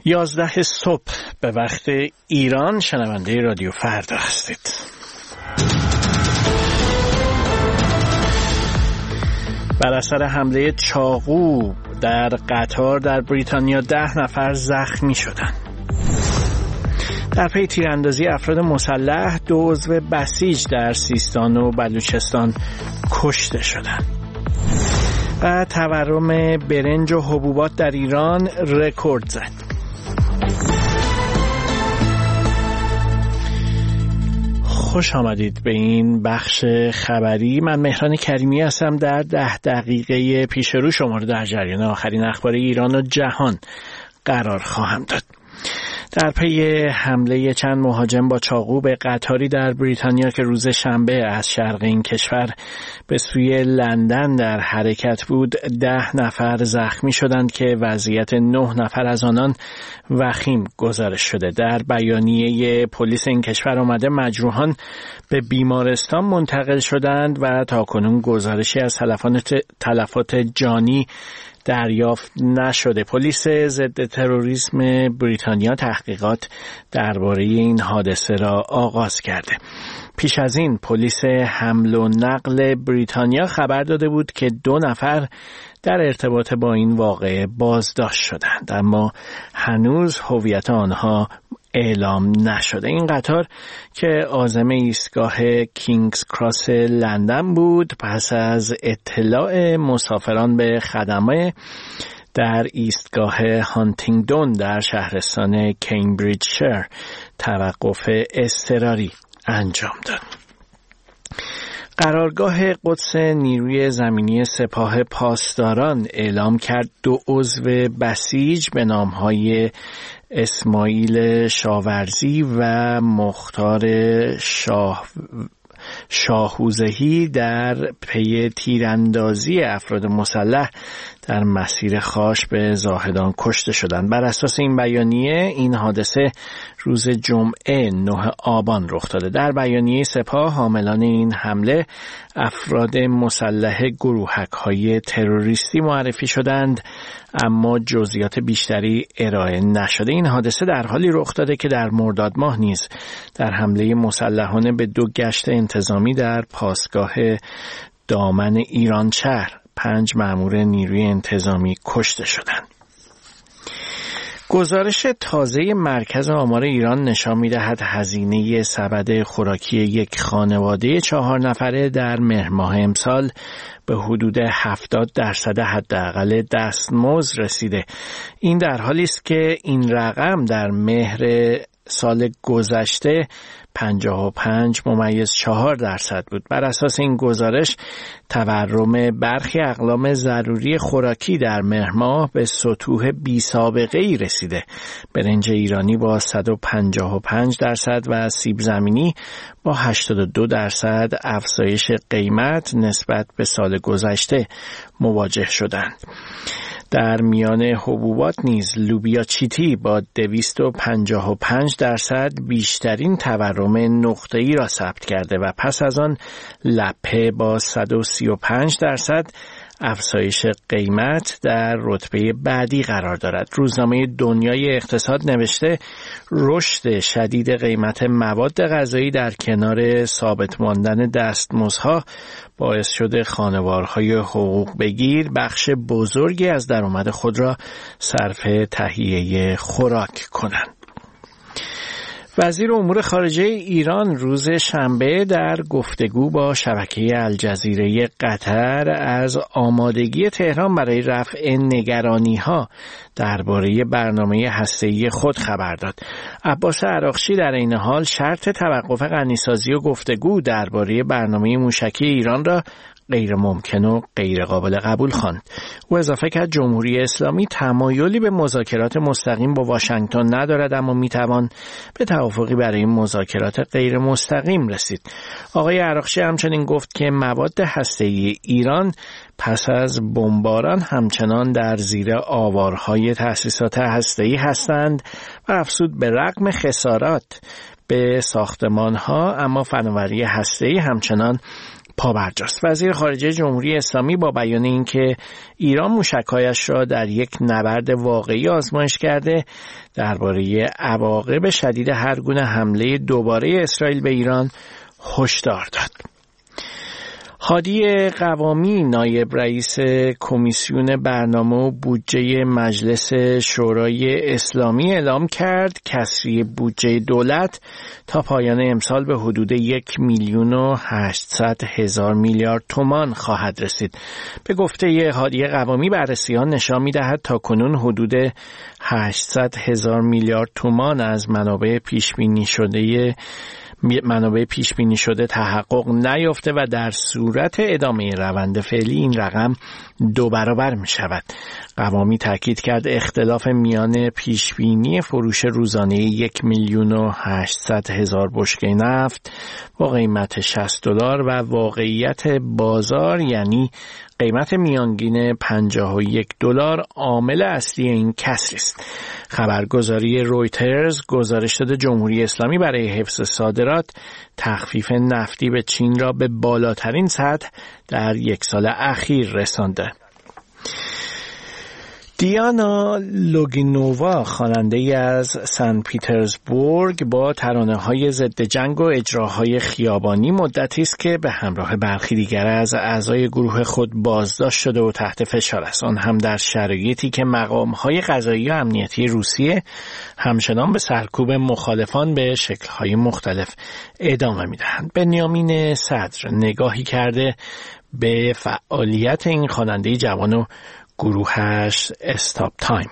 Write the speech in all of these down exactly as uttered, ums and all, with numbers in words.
یازده صبح به وقت ایران شنونده رادیو فردا هستید. بر اثر حمله چاقو در قطار در بریتانیا ده نفر زخمی شدند. در پی تیراندازی افراد مسلح دو عضو بسیج در سیستان و بلوچستان کشته شدند. و تورم برنج و حبوبات در ایران رکورد زد. خوش آمدید به این بخش خبری. من مهران کریمی هستم. در ده دقیقه پیش رو شما رو در جریان آخرین اخبار ایران و جهان قرار خواهم داد. در پی حمله چند مهاجم با چاقو به قطاری در بریتانیا که روز شنبه از شرق این کشور به سوی لندن در حرکت بود، ده نفر زخمی شدند که وضعیت نه نفر از آنان وخیم گزارش شده. در بیانیه پلیس این کشور آمده مجروحان به بیمارستان منتقل شدند و تاکنون گزارشی از تلفات تلفات جانی دریافت نشده. پلیس ضد تروریسم بریتانیا تحقیقات درباره این حادثه را آغاز کرده. پیش از این پلیس حمل و نقل بریتانیا خبر داده بود که دو نفر در ارتباط با این واقعه بازداشت شدند، اما هنوز هویت آنها اعلام نشده. این قطار که عازم ایستگاه کینگز کراس لندن بود، پس از اطلاع مسافران به خدمه در ایستگاه هانتینگدون در شهرستان کمبریجشایر توقف اضطراری انجام داد. قرارگاه قدس نیروی زمینی سپاه پاسداران اعلام کرد دو عضو بسیج به نامهای اسماعیل شاورزی و مختار شاه شاهوزهی در پی تیراندازی افراد مسلح در مسیر خاش به زاهدان کشته شدند. بر اساس این بیانیه این حادثه روز جمعه نه آبان رخ داده. در بیانیه سپاه حاملان این حمله افراد مسلح گروهک‌های تروریستی معرفی شدند، اما جزئیات بیشتری ارائه نشده. این حادثه در حالی رخ داده که در مرداد ماه نیز در حمله مسلحانه به دو گشت انتظامی در پاسگاه دامن ایرانشهر پنج مأمور نیروی انتظامی کشته شدند. گزارش تازه مرکز آمار ایران نشان می‌دهد هزینه سبد خوراکی یک خانواده چهار نفره در مهر ماه امسال به حدود هفتاد درصد حداقل دستمزد رسیده. این در حالی است که این رقم در مهر سال گذشته پنجاه و پنج ممیز چهار درصد بود. بر اساس این گزارش تورم برخی اقلام ضروری خوراکی در مهر ماه به سطوح بی سابقه ای رسیده. برنج ایرانی با صد و پنجاه و پنج درصد و سیب زمینی با هشتاد و دو درصد افزایش قیمت نسبت به سال گذشته مواجه شدند. در میان حبوبات نیز لوبیا چیتی با دویست و پنجاه و پنج درصد بیشترین تورم نقطه‌ای را ثبت کرده و پس از آن لپه با صد و سی و پنج درصد افزایش قیمت در رتبه بعدی قرار دارد. روزنامه دنیای اقتصاد نوشته رشد شدید قیمت مواد غذایی در کنار ثابت ماندن دستمزدها باعث شده خانوارهای حقوق بگیر بخش بزرگی از درآمد خود را صرف تهیه خوراک کنند. وزیر امور خارجه ایران روز شنبه در گفتگو با شبکه الجزیره قطر از آمادگی تهران برای رفع نگرانی‌ها درباره برنامه هسته‌ای خود خبر داد. عباس عراقچی در این حال شرط توقف غنیسازی و گفتگو درباره برنامه موشکی ایران را غیر ممکن و غیر قابل قبول خواند. او اضافه کرد جمهوری اسلامی تمایلی به مذاکرات مستقیم با واشنگتن ندارد، اما میتوان به توافقی برای مذاکرات غیر مستقیم رسید. آقای عراقچی همچنین گفت که مواد هسته‌ای ایران پس از بمباران همچنان در زیر آوارهای تأسیسات هسته‌ای هستند و افزود به رغم خسارات به ساختمان‌ها اما فناوری هسته‌ای همچنان پابرجاست. وزیر خارجه جمهوری اسلامی با بیان اینکه ایران موشک‌هایش را در یک نبرد واقعی آزمایش کرده، درباره عواقب شدید هر گونه حمله دوباره اسرائیل به ایران هشدار داد. هادی قوامی نایب رئیس کمیسیون برنامه و بودجه مجلس شورای اسلامی اعلام کرد کسری بودجه دولت تا پایان امسال به حدود یک میلیون و هشتصد هزار میلیارد تومان خواهد رسید. به گفته هادی قوامی بررسی‌ها نشان می‌دهد تا کنون حدود هشتصد هزار میلیارد تومان از منابع پیش بینی شده منابع پیش بینی شده تحقق نیافته و در صورت ادامه روند فعلی این رقم دو برابر می شود. قوامی تاکید کرد اختلاف میان پیش بینی فروش روزانه یک میلیون و هشتصد هزار بشکه نفت با قیمت شصت دلار و واقعیت بازار یعنی قیمت میانگین پنجاه و یک دلار عامل اصلی این کسری است. خبرگزاری رویترز گزارش داده جمهوری اسلامی برای حفظ صادرات تخفیف نفتی به چین را به بالاترین سطح در یک سال اخیر رسانده. دیانا لوگینووا خواننده از سن پیترزبورگ با ترانه‌های ضد جنگ و اجراهای خیابانی مدتی است که به همراه برخی دیگر از اعضای گروه خود بازداشت شده و تحت فشار است، آن هم در شرایطی که مقام‌های قضایی و امنیتی روسیه همچنان به سرکوب مخالفان به شکل‌های مختلف ادامه می‌دهند. بنیامین صدر نگاهی کرده به فعالیت این خواننده جوان و گروهش استاپ تایم.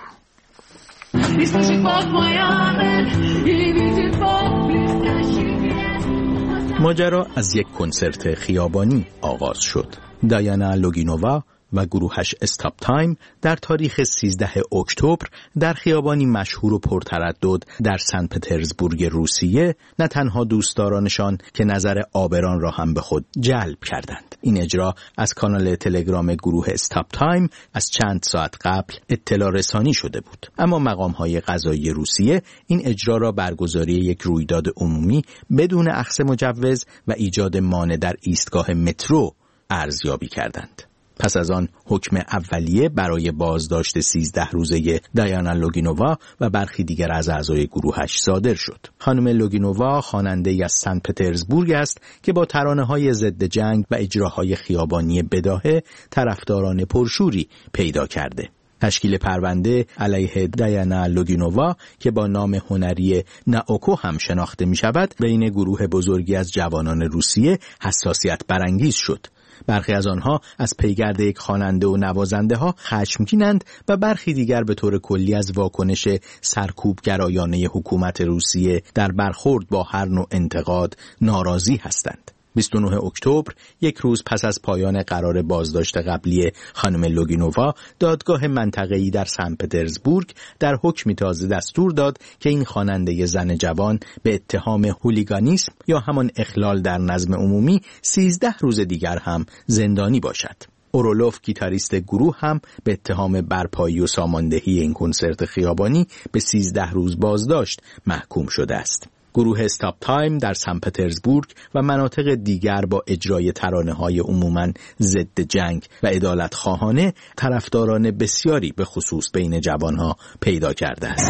ماجرا از یک کنسرت خیابانی آغاز شد. دایانا لوگینووا و گروهش استاپ تایم در تاریخ سیزدهم اکتبر در خیابانی مشهور و پرتردد در سن پترزبورگ روسیه نه تنها دوستدارانشان که نظر عابران را هم به خود جلب کردند. این اجرا از کانال تلگرام گروه استاپ تایم از چند ساعت قبل اطلاع رسانی شده بود، اما مقام‌های قضایی روسیه این اجرا را برگزاری یک رویداد عمومی بدون اخذ مجوز و ایجاد مانع در ایستگاه مترو ارزیابی کردند. پس از آن حکم اولیه برای بازداشت سیزده روزه دایانا لوگینووا و برخی دیگر از اعضای گروهش صادر شد. خانم لوگینووا خواننده از سن پترزبورگ است که با ترانه‌های ضد جنگ و اجراهای خیابانی بداهه طرفداران پرشوری پیدا کرده. تشکیل پرونده علیه دایانا لوگینووا که با نام هنری ناوکو هم شناخته می شود بین گروه بزرگی از جوانان روسیه حساسیت برانگیز شد. برخی از آنها از پیگرد یک خواننده و نوازنده ها خشمگینند و برخی دیگر به طور کلی از واکنش سرکوبگرایانه حکومت روسیه در برخورد با هر نوع انتقاد ناراضی هستند. بیست و نهم اکتبر، یک روز پس از پایان قرار بازداشت قبلی خانم لوگینووا، دادگاه منطقه‌ای در سن پترزبورگ در حکمی تازه دستور داد که این خواننده زن جوان به اتهام هولیگانیسم یا همان اخلال در نظم عمومی سیزده روز دیگر هم زندانی باشد. اورولوف گیتاریست گروه هم به اتهام برپایی و ساماندهی این کنسرت خیابانی به سیزده روز بازداشت محکوم شده است. گروه استاپ تایم در سن پترزبورگ و مناطق دیگر با اجرای ترانه‌های عموماً ضد جنگ و عدالت خواهانه طرفداران بسیاری به خصوص بین جوانها پیدا کرده است.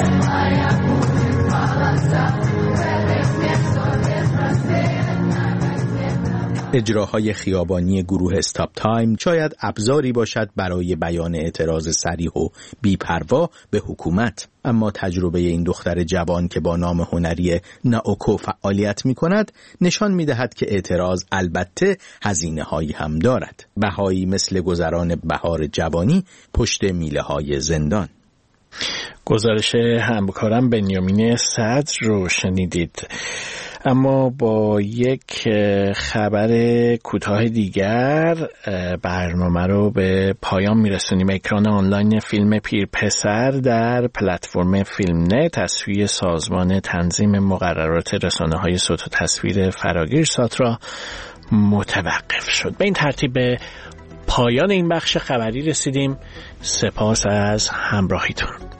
اجراهای خیابانی گروه استاپ تایم شاید ابزاری باشد برای بیان اعتراض صریح و بی‌پروا به حکومت، اما تجربه این دختر جوان که با نام هنری ناوکو فعالیت می کند نشان می دهد که اعتراض البته هزینه هایی هم دارد. بهایی مثل گذران بهار جوانی پشت میله های زندان. گزارش همکارم بنیامین صدر رو شنیدید. اما با یک خبر کوتاه دیگر برنامه رو به پایان میرسونیم. اکران آنلاین فیلم پیرپسر در پلتفرم فیلمنت از سوی سازمان تنظیم مقررات رسانه‌های صوت و تصویر فراگیر ساترا متوقف شد. به این ترتیب به پایان این بخش خبری رسیدیم. سپاس از همراهیتون.